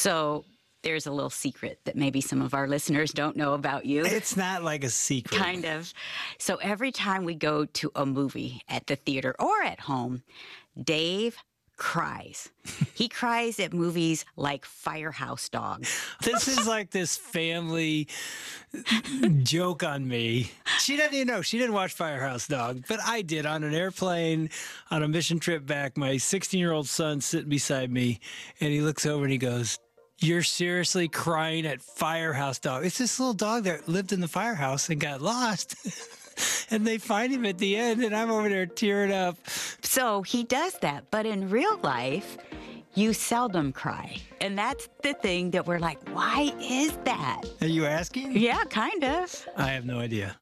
So there's a little secret that maybe some of our listeners don't know about you. It's not like a secret. Kind of. So every time we go to a movie at the theater or at home, Dave cries. He cries at movies like Firehouse Dog. This is like this family joke on me. She doesn't even know. She didn't watch Firehouse Dog, but I did on an airplane on a mission trip back. My 16-year-old son sitting beside me, and he looks over and he goes, "You're seriously crying at Firehouse Dog." It's this little dog that lived in the firehouse and got lost. And they find him at the end, and I'm over there tearing up. So he does that. But in real life, you seldom cry. And that's the thing that we're like, why is that? Are you asking? Yeah, kind of. I have no idea.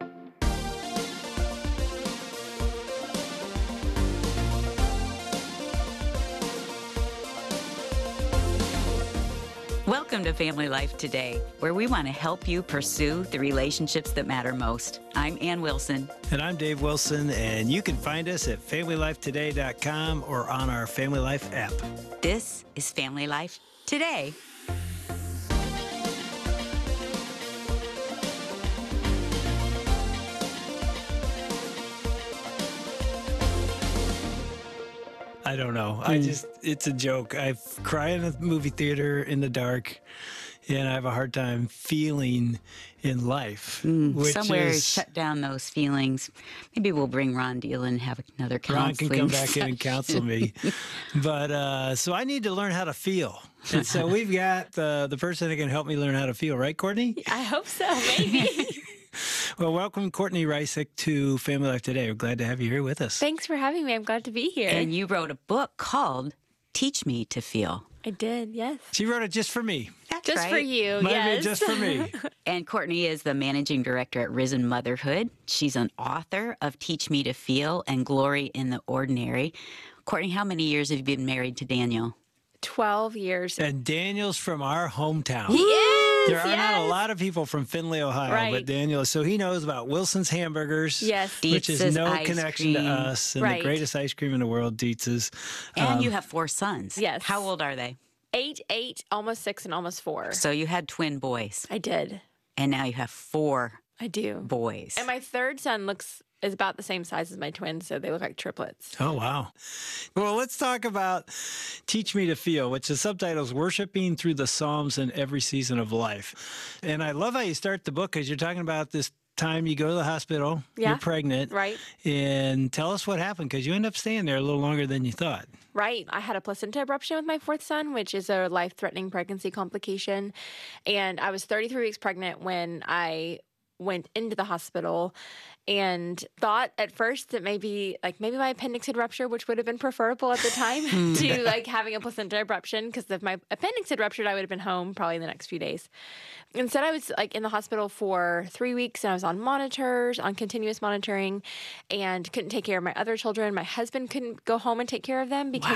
Welcome to Family Life Today, where we want to help you pursue the relationships that matter most. I'm Ann Wilson. And I'm Dave Wilson, and you can find us at FamilyLifeToday.com or on our Family Life app. This is Family Life Today. I don't know. It's a joke. I cry in a movie theater in the dark, and I have a hard time feeling in life. Somewhere shut down those feelings. Maybe we'll bring Ron Deal and have another counseling Ron can come back session. in and counsel me. But so I need to learn how to feel. And so we've got the person that can help me learn how to feel, right, Courtney? I hope so, maybe. Well, welcome, Courtney Reisick, to Family Life Today. We're glad to have you here with us. Thanks for having me. I'm glad to be here. And you wrote a book called Teach Me to Feel. I did, yes. She wrote it just for me. That's Just right. for you, Might yes. be just for me. And Courtney is the managing director at Risen Motherhood. She's an author of Teach Me to Feel and Glory in the Ordinary. Courtney, how many years have you been married to Daniel? 12 years. And Daniel's from our hometown. He is! There are not a yes. lot of people from Findlay, Ohio, Right. but Daniel, so he knows about Wilson's Hamburgers, Yes. which is Dietz's no ice connection to cream. us, and Right. the greatest ice cream in the world, Dietz's. And you have 4 sons. Yes. How old are they? 8, almost 6, and almost 4. So you had twin boys, I did. and now you have 4 I do. boys. And my third son is about the same size as my twins, so they look like triplets. Oh, wow. Well, let's talk about Teach Me to Feel, which the subtitle is Worshiping Through the Psalms in Every Season of Life. And I love how you start the book because you're talking about this time you go to the hospital, Yeah. you're pregnant, Right. and tell us what happened because you end up staying there a little longer than you thought. Right. I had a placenta abruption with my 4th son, which is a life-threatening pregnancy complication. And I was 33 weeks pregnant when I went into the hospital and thought at first that maybe my appendix had ruptured, which would have been preferable at the time to having a placenta abruption, because if my appendix had ruptured, I would have been home probably in the next few days. Instead, I was in the hospital for 3 weeks, and I was on continuous monitoring, and couldn't take care of my other children. My husband couldn't go home and take care of them because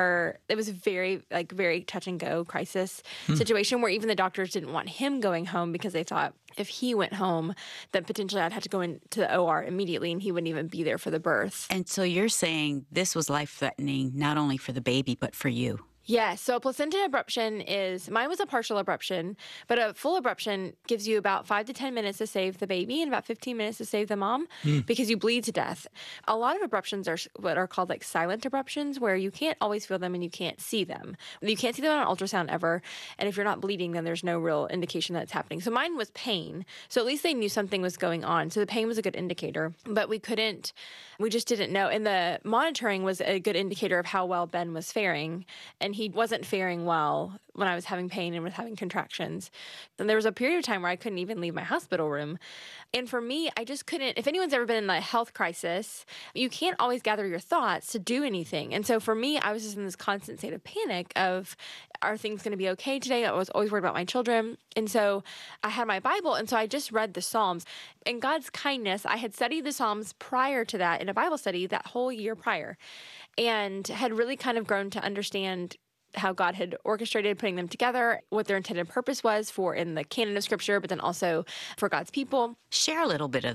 it was a very touch and go crisis situation where even the doctors didn't want him going home because they thought if he went home, then potentially I'd have to go into the OR immediately and he wouldn't even be there for the birth. And so you're saying this was life-threatening not only for the baby, but for you. Yeah, so a placenta abruption mine was a partial abruption, but a full abruption gives you about 5 to 10 minutes to save the baby and about 15 minutes to save the mom because you bleed to death. A lot of abruptions are what are called silent abruptions, where you can't always feel them and you can't see them. You can't see them on ultrasound ever, and if you're not bleeding, then there's no real indication that it's happening. So mine was pain, so at least they knew something was going on. So the pain was a good indicator, but we just didn't know. And the monitoring was a good indicator of how well Ben was faring, and he wasn't faring well when I was having pain and was having contractions. Then there was a period of time where I couldn't even leave my hospital room. And for me, I just couldn't. If anyone's ever been in a health crisis, you can't always gather your thoughts to do anything. And so for me, I was just in this constant state of panic of, are things going to be okay today? I was always worried about my children. And so I had my Bible, and so I just read the Psalms. In God's kindness, I had studied the Psalms prior to that in a Bible study that whole year prior, and had really kind of grown to understand how God had orchestrated putting them together, what their intended purpose was for in the canon of Scripture, but then also for God's people. Share a little bit of that.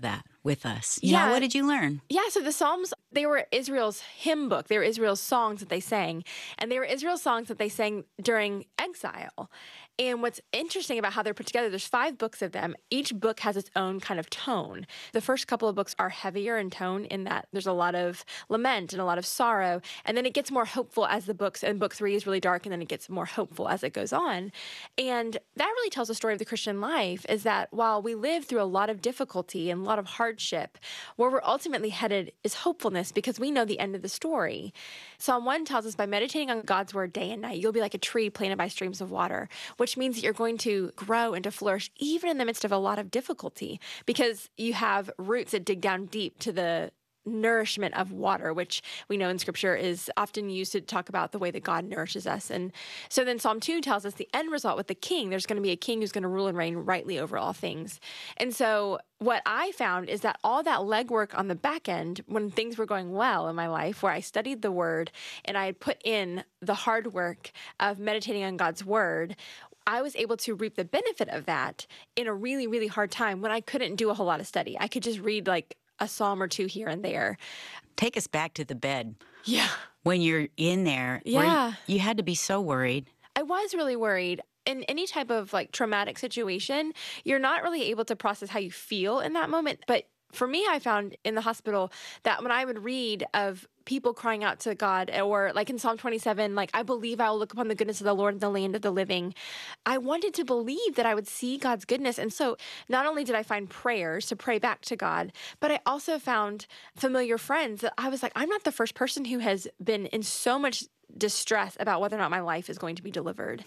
with us. You know, what did you learn? Yeah, so the Psalms, they were Israel's hymn book. They were Israel's songs that they sang. And they were Israel's songs that they sang during exile. And what's interesting about how they're put together, there's 5 books of them. Each book has its own kind of tone. The first couple of books are heavier in tone in that there's a lot of lament and a lot of sorrow. And then it gets more hopeful as the books, and book 3 is really dark, and then it gets more hopeful as it goes on. And that really tells the story of the Christian life, is that while we live through a lot of difficulty and a lot of hardship, where we're ultimately headed is hopefulness, because we know the end of the story. Psalm 1 tells us, by meditating on God's word day and night, you'll be like a tree planted by streams of water, which means that you're going to grow and to flourish even in the midst of a lot of difficulty, because you have roots that dig down deep to the nourishment of water, which we know in Scripture is often used to talk about the way that God nourishes us. And so then Psalm 2 tells us the end result with the king. There's going to be a king who's going to rule and reign rightly over all things. And so what I found is that all that legwork on the back end, when things were going well in my life, where I studied the word and I had put in the hard work of meditating on God's word, I was able to reap the benefit of that in a really, really hard time when I couldn't do a whole lot of study. I could just read like a psalm or 2 here and there. Take us back to the bed. Yeah. When you're in there, Yeah. you had to be so worried. I was really worried. In any type of like traumatic situation, you're not really able to process how you feel in that moment. But for me, I found in the hospital that when I would read of people crying out to God, or like in Psalm 27, like, I believe I will look upon the goodness of the Lord in the land of the living, I wanted to believe that I would see God's goodness. And so not only did I find prayers to pray back to God, but I also found familiar friends that I was like, I'm not the first person who has been in so much distress about whether or not my life is going to be delivered.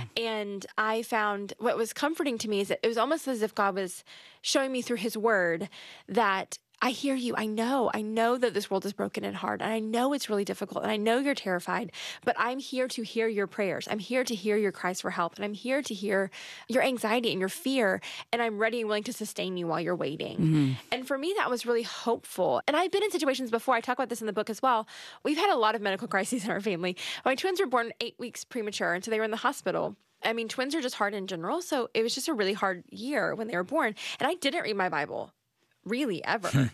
And I found what was comforting to me is that it was almost as if God was showing me through his word that I hear you. I know that this world is broken and hard, and I know it's really difficult, and I know you're terrified, but I'm here to hear your prayers. I'm here to hear your cries for help, and I'm here to hear your anxiety and your fear, and I'm ready and willing to sustain you while you're waiting. And for me, that was really hopeful. And I've been in situations before. I talk about this in the book as well. We've had a lot of medical crises in our family. My twins were born 8 weeks premature, and so they were in the hospital. I mean, twins are just hard in general, so it was just a really hard year when they were born. And I didn't read my Bible. Really, ever.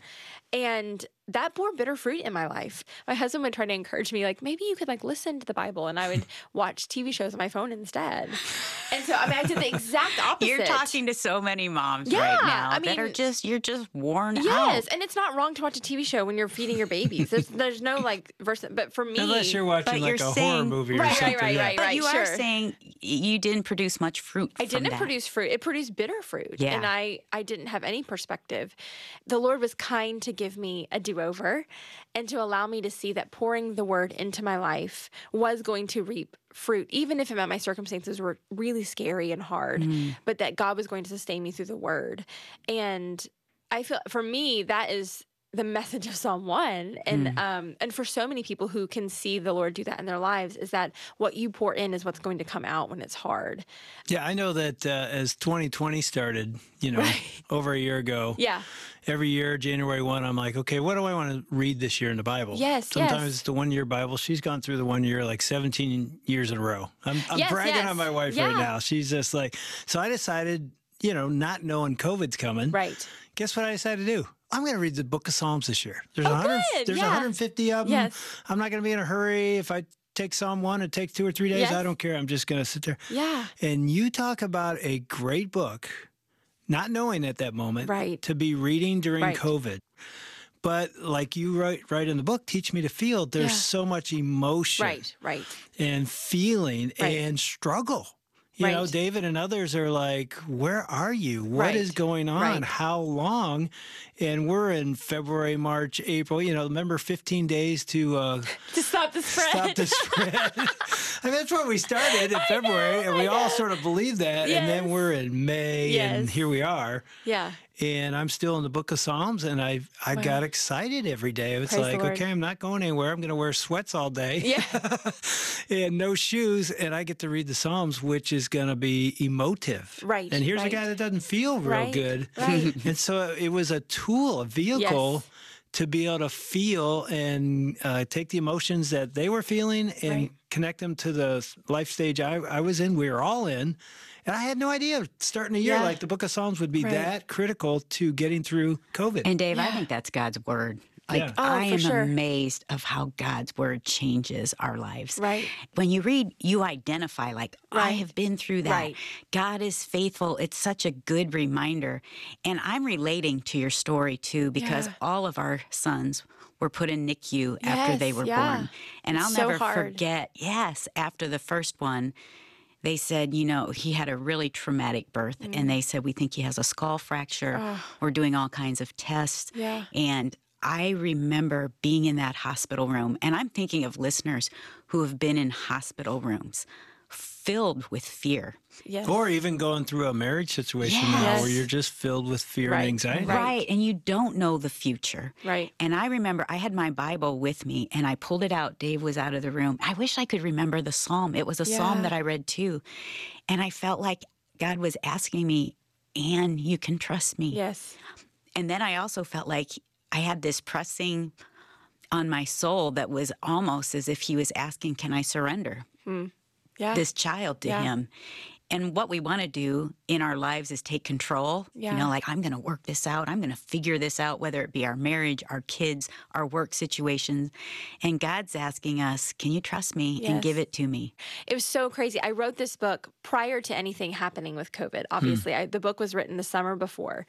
And that bore bitter fruit in my life. My husband would try to encourage me, like, maybe you could like listen to the Bible, and I would watch TV shows on my phone instead. And so, I mean, I did the exact opposite. You're talking to so many moms right now that are you're just worn out. Yes, and it's not wrong to watch a TV show when you're feeding your babies. There's no like verse, but for me, Unless you're watching like a horror movie or something. Right. But you are saying you didn't produce much fruit. I didn't produce fruit. It produced bitter fruit. Yeah. And I didn't have any perspective. The Lord was kind to give me a do-over and to allow me to see that pouring the word into my life was going to reap fruit, even if it meant my circumstances were really scary and hard, but that God was going to sustain me through the word. And I feel, for me, that is the message of Psalm 1. And for so many people who can see the Lord do that in their lives, is that what you pour in is what's going to come out when it's hard. Yeah, I know that as 2020 started, over a year ago. Yeah. Every year, January 1, I'm like, okay, what do I want to read this year in the Bible? Yes, Sometimes it's the 1 year Bible. She's gone through the 1 year like 17 years in a row. I'm bragging on my wife right now. She's just like, so I decided, not knowing COVID's coming. Right. Guess what I decided to do? I'm going to read the book of Psalms this year. There's, good. 150 of them. Yes. I'm not going to be in a hurry. If I take Psalm 1, it takes 2 or 3 days. Yes. I don't care. I'm just going to sit there. Yeah. And you talk about a great book, not knowing at that moment, right, to be reading during right, COVID. But like you write in the book, Teach Me to Feel, there's so much emotion, right, and feeling and struggle. You know, David and others are like, where are you? What is going on? How long? And we're in February, March, April. Remember 15 days to stop the spread. Stop the spread. I mean, that's where we started in February, and we all sort of believed that. And then we're in May, and here we are. Yeah. And I'm still in the book of Psalms, and I got excited every day. It's like, okay, I'm not going anywhere. I'm going to wear sweats all day. Yeah. And no shoes, and I get to read the Psalms, which is going to be emotive. Right. And here's a guy that doesn't feel real good. Right. And so it was a tool, a vehicle to be able to feel and take the emotions that they were feeling and Right. connect them to the life stage I was in. We were all in. And I had no idea starting a year Yeah. like the Book of Psalms would be Right. that critical to getting through COVID. And Dave, I Yeah. think that's God's word. Like, Yeah. Oh, I for am sure. amazed of how God's word changes our lives. Right. When you read, you identify, like, I Right. have been through that. Right. God is faithful. It's such a good reminder. And I'm relating to your story, too, because Yeah. all of our sons were put in NICU after they Yes, were yeah. born. And It's I'll so never hard. forget, yes, after the first one, they said, he had a really traumatic birth. And they said, we think he has a skull fracture. Oh. We're doing all kinds of tests. Yeah. And I remember being in that hospital room. And I'm thinking of listeners who have been in hospital rooms filled with fear. Yes. Or even going through a marriage situation now Yes. where you're just filled with fear Right. and anxiety. Right. Right. And you don't know the future. Right. And I remember I had my Bible with me and I pulled it out. Dave was out of the room. I wish I could remember the psalm. It was a psalm Yeah. that I read too. And I felt like God was asking me, Anne, you can trust me. Yes. And then I also felt like I had this pressing on my soul that was almost as if he was asking, can I surrender Yeah. this child to Yeah. him? And what we want to do in our lives is take control. Yeah. Like, I'm going to work this out. I'm going to figure this out, whether it be our marriage, our kids, our work situations. And God's asking us, can you trust me and Yes. give it to me? It was so crazy. I wrote this book prior to anything happening with COVID. Obviously, the book was written the summer before,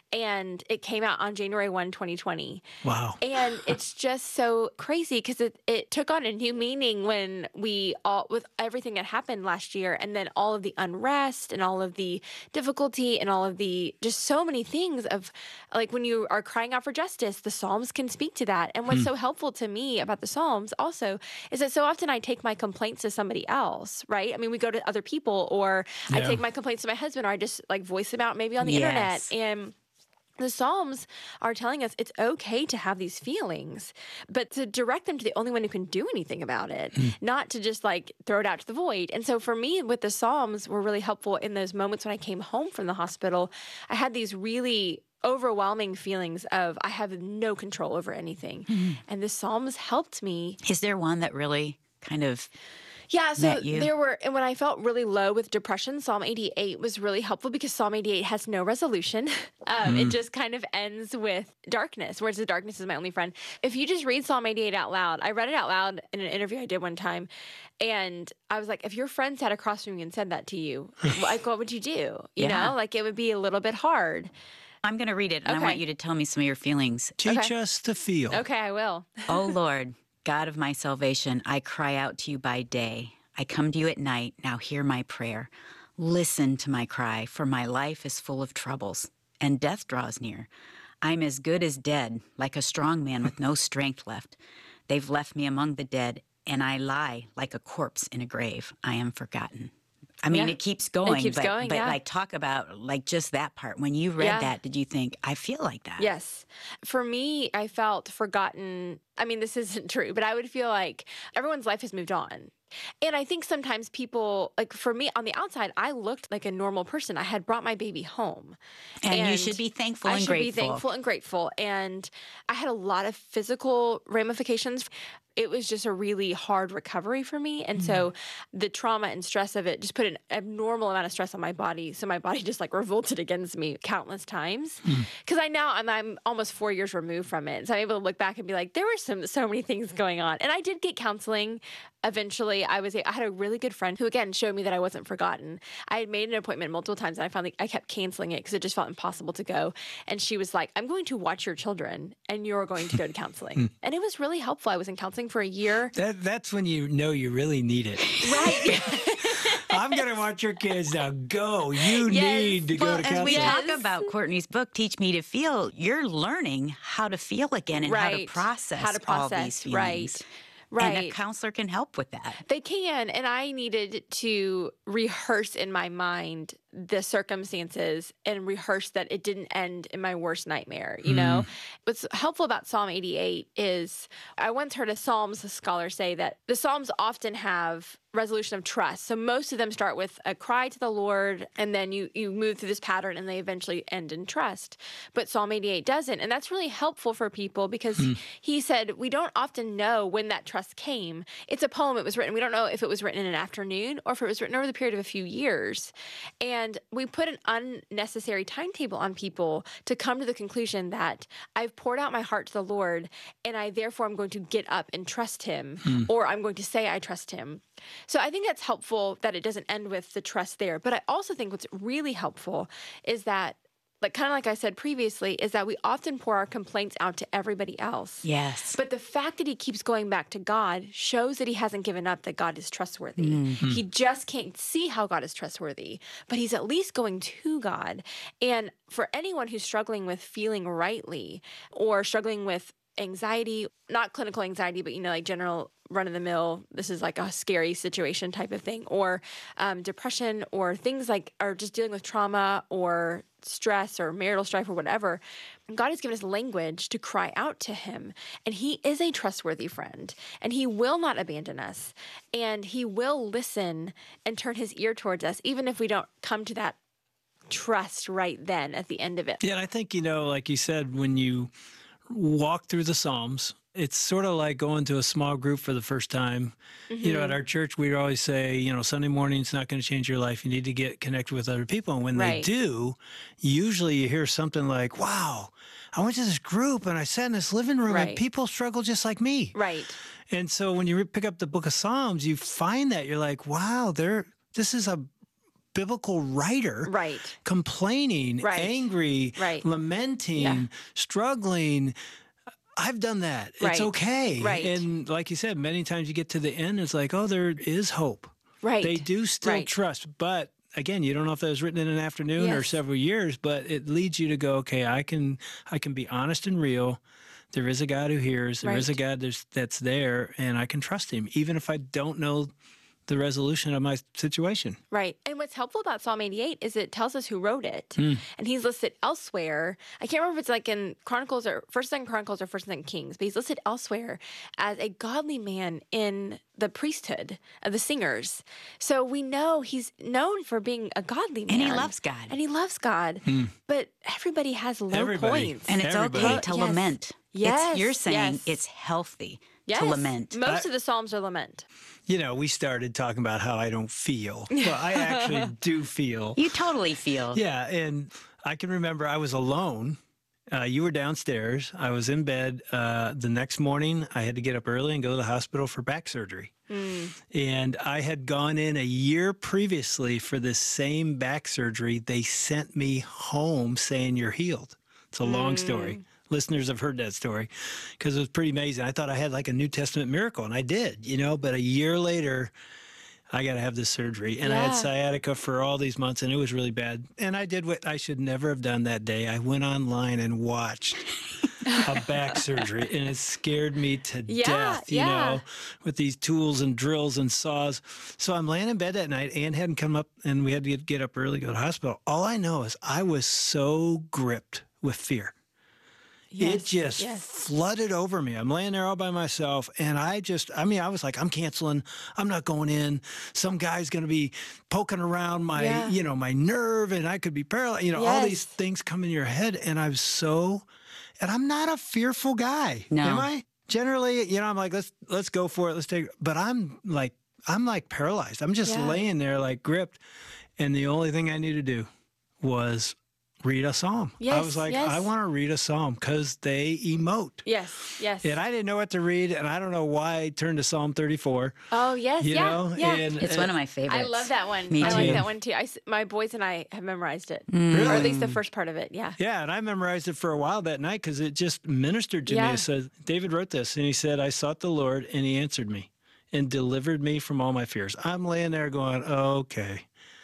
and it came out on January 1, 2020. Wow. And it's just so crazy because it took on a new meaning when with everything that happened last year, and then all of the unrest and all of the difficulty and all of the just so many things of, like, when you are crying out for justice, the Psalms can speak to that. And what's so helpful to me about the Psalms also is that so often I take my complaints to somebody else, right? I mean, we go to other people, or I Yeah. take my complaints to my husband, or I just like voice them out maybe on the Yes. internet. And the Psalms are telling us it's okay to have these feelings, but to direct them to the only one who can do anything about it, not to just like throw it out to the void. And so for me, with the Psalms were really helpful in those moments when I came home from the hospital. I had these really overwhelming feelings of I have no control over anything. And the Psalms helped me. Is there one that really kind of Yeah, so met you? there were, and when I felt really low with depression, Psalm 88 was really helpful because Psalm 88 has no resolution. It just kind of ends with darkness, whereas the darkness is my only friend. If you just read Psalm 88 out loud, I read it out loud in an interview I did one time, and I was like, if your friend sat across from you and said that to you, like, what would you do? You Yeah. know, like it would be a little bit hard. I'm going to read it, and I Okay. want you to tell me some of your feelings. Teach Okay. us to feel. Okay, I will. O Lord, God of my salvation, I cry out to you by day. I come to you at night. Now hear my prayer. Listen to my cry, for my life is full of troubles, and death draws near. I'm as good as dead, like a strong man with no strength left. They've left me among the dead, and I lie like a corpse in a grave. I am forgotten. I mean, Yeah. it keeps going. keeps going, but yeah. like, talk about like just that part. When you read Yeah. that, did you think, I feel like that? Yes. For me, I felt forgotten. I mean, this isn't true, but I would feel like everyone's life has moved on. And I think sometimes people, like for me on the outside, I looked like a normal person. I had brought my baby home. And you should be thankful I and should grateful. be thankful and grateful. And I had a lot of physical ramifications. It was just a really hard recovery for me. And so the trauma and stress of it just put an abnormal amount of stress on my body. So my body just like revolted against me countless times. Because I'm almost 4 years removed from it. So I'm able to look back and be like, there were so many things going on. And I did get counseling. Eventually, I had a really good friend who, again, showed me that I wasn't forgotten. I had made an appointment multiple times, and I kept canceling it because it just felt impossible to go. And she was like, I'm going to watch your children, and you're going to go to counseling. And it was really helpful. I was in counseling for a year. That's when you know you really need it. Right. I'm going to watch your kids now. Go. You Yes. need to go Well, to as we counseling. talk about Courtney's book, Teach Me to Feel, you're learning how to feel again and how to Right. process, How to all process, these feelings. right. And a Right. counselor can help with that. They can. And I needed to rehearse in my mind the circumstances and rehearse that it didn't end in my worst nightmare. You know, what's helpful about Psalm 88 is I once heard a Psalms scholar say that the Psalms often have resolution of trust. So most of them start with a cry to the Lord, and then you move through this pattern and they eventually end in trust. But Psalm 88 doesn't. And that's really helpful for people because he said we don't often know when that trust came. It's a poem. It was written. We don't know if it was written in an afternoon or if it was written over the period of a few years. And we put an unnecessary timetable on people to come to the conclusion that I've poured out my heart to the Lord and I therefore am going to get up and trust him, or I'm going to say I trust him. So I think that's helpful that it doesn't end with the trust there. But I also think what's really helpful is that, like kind of like I said previously, is that we often pour our complaints out to everybody else. Yes. But the fact that he keeps going back to God shows that he hasn't given up, that God is trustworthy. He just can't see how God is trustworthy, but he's at least going to God. And for anyone who's struggling with feeling rightly or struggling with anxiety, not clinical anxiety, but, like general run-of-the-mill, this is like a scary situation type of thing, or depression, or things like, or just dealing with trauma or stress or marital strife or whatever, God has given us language to cry out to him. And he is a trustworthy friend, and he will not abandon us, and he will listen and turn his ear towards us, even if we don't come to that trust right then at the end of it. Yeah, and I think, like you said, when you walk through the Psalms, it's sort of like going to a small group for the first time. At our church, we always say, Sunday morning's not going to change your life. You need to get connected with other people. And when they do, usually you hear something like, wow, I went to this group and I sat in this living room and people struggle just like me. Right. And so when you pick up the book of Psalms, you find that you're like, wow, this is a biblical writer, complaining, angry, lamenting, struggling. I've done that. It's okay. And like you said, many times you get to the end, it's like, oh, there is hope. They do still trust. But again, you don't know if that was written in an afternoon or several years, but it leads you to go, okay, I can be honest and real. There is a God who hears. There is a God that's there, and I can trust him, even if I don't know the resolution of my situation. Right. And what's helpful about Psalm 88 is it tells us who wrote it. And he's listed elsewhere. I can't remember if it's like in Chronicles or 1st and Chronicles or 1st and Kings, but he's listed elsewhere as a godly man in the priesthood of the singers. So we know he's known for being a godly man. And he loves God. And he loves God. But everybody has low points. And it's okay to lament. Yes. You're saying it's healthy to lament. Most of the Psalms are lament. We started talking about how I don't feel. Well, I actually do feel. You totally feel. Yeah, and I can remember I was alone. You were downstairs. I was in bed. The next morning, I had to get up early and go to the hospital for back surgery. And I had gone in a year previously for this same back surgery. They sent me home saying, you're healed. It's a long story. Listeners have heard that story because it was pretty amazing. I thought I had like a New Testament miracle, and I did, but a year later, I got to have this surgery. And I had sciatica for all these months, and it was really bad. And I did what I should never have done that day. I went online and watched a back surgery, and it scared me to death, with these tools and drills and saws. So I'm laying in bed that night. Ann hadn't come up, and we had to get up early, go to the hospital. All I know is I was so gripped with fear. It just flooded over me. I'm laying there all by myself, and I was like, I'm canceling. I'm not going in. Some guy's going to be poking around my, my nerve, and I could be paralyzed. All these things come in your head, and and I'm not a fearful guy. No. Am I? Generally, I'm like, let's go for it. Let's take it. But I'm like paralyzed. I'm just laying there like gripped, and the only thing I knew to do was read a psalm. I was like, I want to read a psalm because they emote. Yes. And I didn't know what to read, and I don't know why I turned to Psalm 34. Oh, yes. And it's one of my favorites. I love that one. Me too. I like that one too. My boys and I have memorized it. Really? Or at least the first part of it. Yeah. Yeah, and I memorized it for a while that night because it just ministered to me. It said, David wrote this, and he said, I sought the Lord, and he answered me and delivered me from all my fears. I'm laying there going, okay.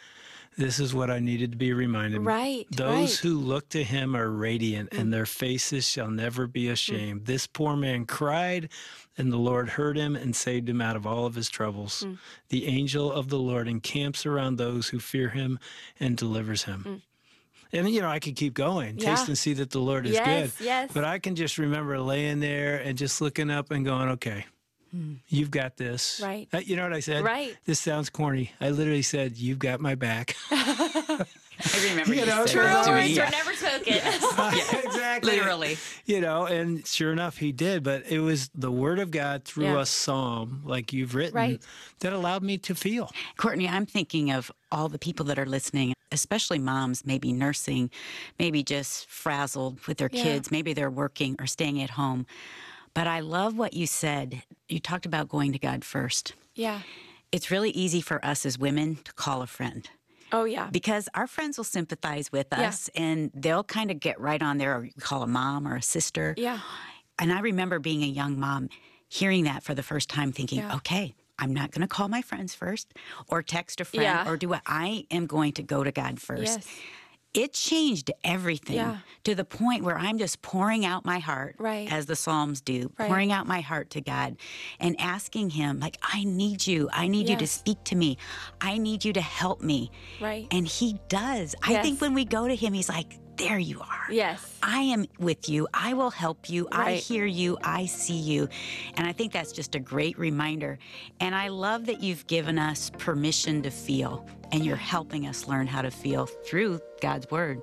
this is what I needed to be reminded. Right. Those who look to him are radiant, and their faces shall never be ashamed. This poor man cried, and the Lord heard him and saved him out of all of his troubles. The angel of the Lord encamps around those who fear him and delivers him. And, I could keep going. Yeah. Taste and see that the Lord is Yes, good. yes. But I can just remember laying there and just looking up and going, okay, you've got this. Right. You know what I said? Right. This sounds corny. I literally said, you've got my back. I remember you said True that to me. words Yeah. were never spoken. Exactly. Literally. And sure enough, he did. But it was the word of God through Yeah. a psalm like you've written Right. that allowed me to feel. Courtney, I'm thinking of all the people that are listening, especially moms, maybe nursing, maybe just frazzled with their Yeah. kids. Maybe they're working or staying at home. But I love what you said. You talked about going to God first. Yeah. It's really easy for us as women to call a friend Oh, yeah. because our friends will sympathize with us and they'll kind of get right on there, or you call a mom or a sister. Yeah. And I remember being a young mom, hearing that for the first time, thinking, Yeah. okay, I'm not going to call my friends first or text a friend Yeah. or do what. I am going to go to God first. Yes. It changed everything Yeah. to the point where I'm just pouring out my heart, Right. as the Psalms do, Right. pouring out my heart to God and asking Him, like, I need you. I need you to Yes. speak to me. I need you to help me. Right. And He does. I Yes. think when we go to Him, He's like, there you are. Yes. I am with you. I will help you. I Right. hear you. I see you. And I think that's just a great reminder. And I love that you've given us permission to feel, and you're helping us learn how to feel through God's Word.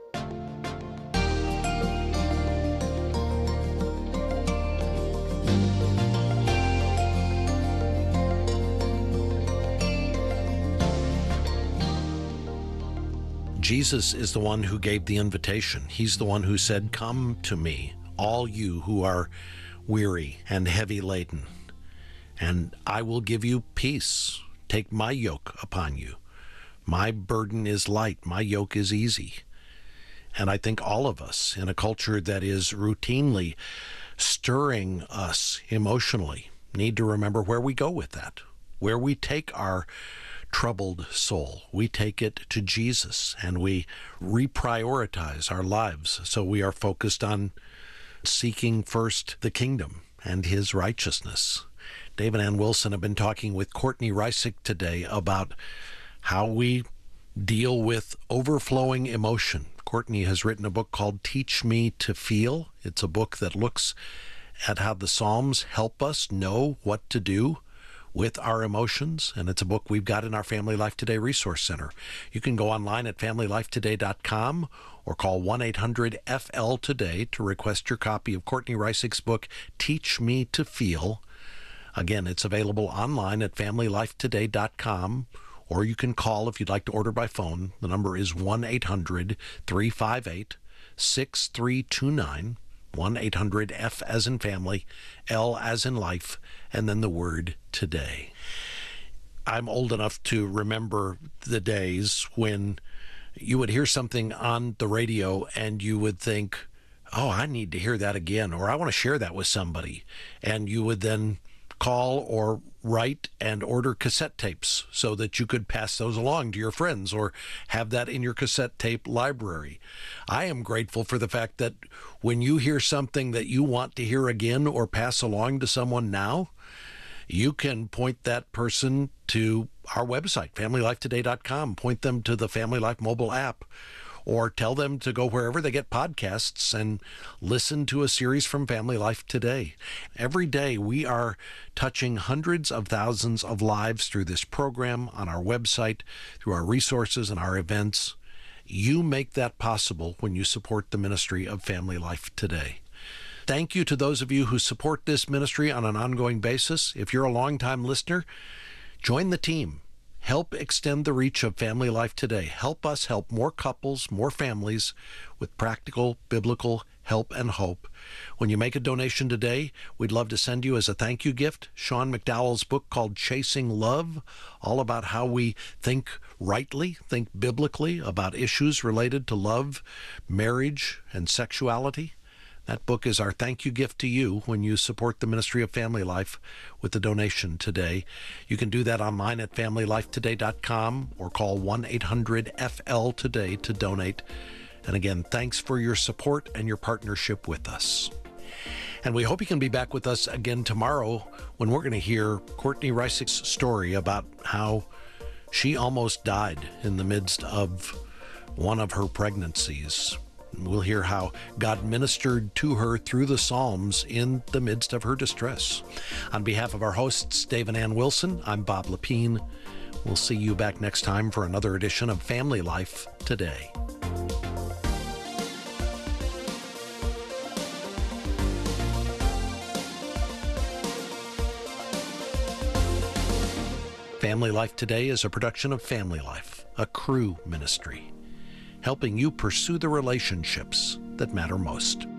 Jesus is the one who gave the invitation. He's the one who said, "Come to me, all you who are weary and heavy laden, and I will give you peace. Take my yoke upon you. My burden is light, my yoke is easy." And I think all of us, in a culture that is routinely stirring us emotionally, need to remember where we go with that, where we take our troubled soul. We take it to Jesus and we reprioritize our lives so we are focused on seeking first the kingdom and his righteousness. Dave and Ann Wilson have been talking with Courtney Reissig today about how we deal with overflowing emotion. Courtney has written a book called Teach Me to Feel. It's a book that looks at how the Psalms help us know what to do with our emotions, and it's a book we've got in our Family Life Today Resource Center. You can go online at familylifetoday.com or call 1-800-FL-TODAY to request your copy of Courtney Reisig's book, Teach Me to Feel. Again, it's available online at familylifetoday.com, or you can call if you'd like to order by phone. The number is 1-800-358-6329. 1-800-F as in family, L as in life, and then the word today. I'm old enough to remember the days when you would hear something on the radio and you would think, oh, I need to hear that again, or I want to share that with somebody. And you would then call or write and order cassette tapes so that you could pass those along to your friends or have that in your cassette tape library. I am grateful for the fact that when you hear something that you want to hear again or pass along to someone now, you can point that person to our website, familylifetoday.com, point them to the Family Life mobile app, or tell them to go wherever they get podcasts and listen to a series from Family Life Today. Every day we are touching hundreds of thousands of lives through this program, on our website, through our resources and our events. You make that possible when you support the ministry of Family Life Today. Thank you to those of you who support this ministry on an ongoing basis. If you're a longtime listener, join the team. Help extend the reach of Family Life Today. Help us help more couples, more families with practical, biblical help and hope. When you make a donation today, we'd love to send you as a thank you gift Sean McDowell's book called Chasing Love, all about how we think rightly, think biblically about issues related to love, marriage, and sexuality. That book is our thank you gift to you when you support the Ministry of Family Life with a donation today. You can do that online at familylifetoday.com or call 1-800-FL-TODAY to donate. And again, thanks for your support and your partnership with us. And we hope you can be back with us again tomorrow when we're going to hear Courtney Reissig's story about how she almost died in the midst of one of her pregnancies. We'll hear how God ministered to her through the Psalms in the midst of her distress. On behalf of our hosts, Dave and Ann Wilson, I'm Bob Lepine. We'll see you back next time for another edition of Family Life Today. Family Life Today is a production of Family Life, a Cru ministry, helping you pursue the relationships that matter most.